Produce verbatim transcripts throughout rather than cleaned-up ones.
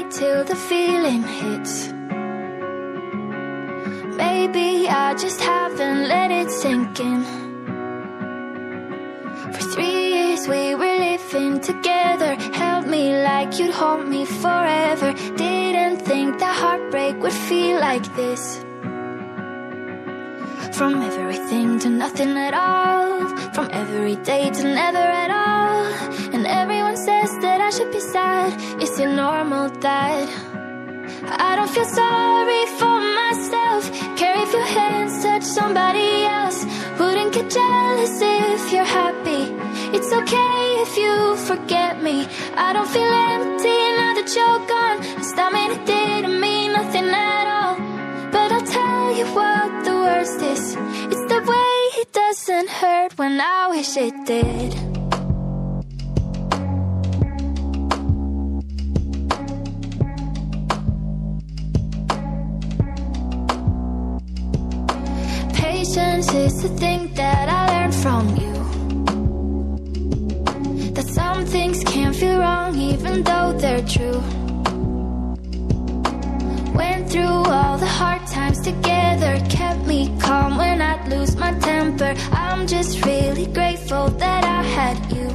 wait till the feeling hits. Maybe I just haven't let it sink in. For three years we were living together, held me like you'd hold me forever. Didn't think that heartbreak would feel like this. From everything to nothing at all, from every day to never at all. And everyone says that I should be sad. Is it normal that I don't feel sorry for myself? Care if your hands touch somebody else. Wouldn't get jealous if you're happy. It's okay if you forget me. I don't feel empty now that you're gone. I mean, it didn't mean nothing at all. But I'll tell you what the worst is. It's the way it doesn't hurt when I wish it did. Patience is the thing that I learned from you. That some things can't feel wrong even though they're true. Went through all the hard times together, kept me calm when I'd lose my temper. I'm just really grateful that I had you.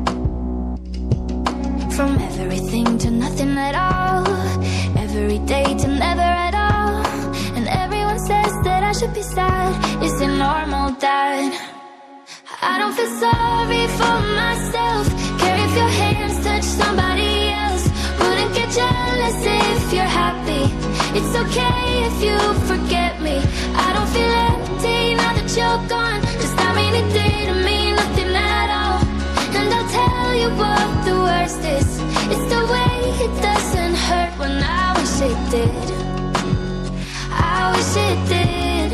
From everything to nothing at all, every day to never at all. And everyone says that I should be sad. Is it normal that I don't feel sorry for myself? Care if your hands touch somebody else. Wouldn't get jealous if you're happy. It's okay if you forget me. I don't feel empty now that you're gone. Just I mean, it didn't mean nothing at all. And I'll tell you what the worst is. It's the way it doesn't hurt when I wish it did. I wish it did.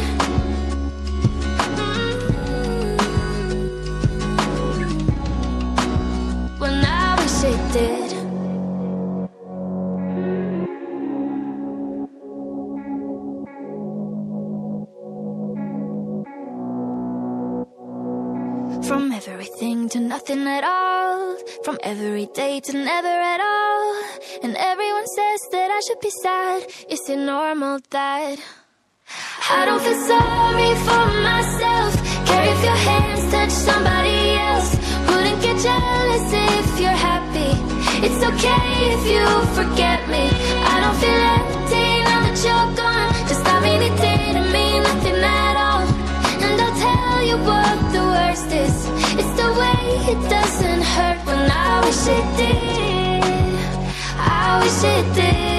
Mm-hmm. When I wish it did. From everything to nothing at all, from every day to never at all. And everyone says that I should be sad. Is it normal that I don't feel sorry for myself? Care if your hands touch somebody else. Wouldn't get jealous if you're happy. It's okay if you forget me. I don't feel empty now that you're gone. Just I mean, it didn't mean nothing at all. And I'll tell you what the worst is. It's the way it doesn't hurt when I wish it did. I wish it did.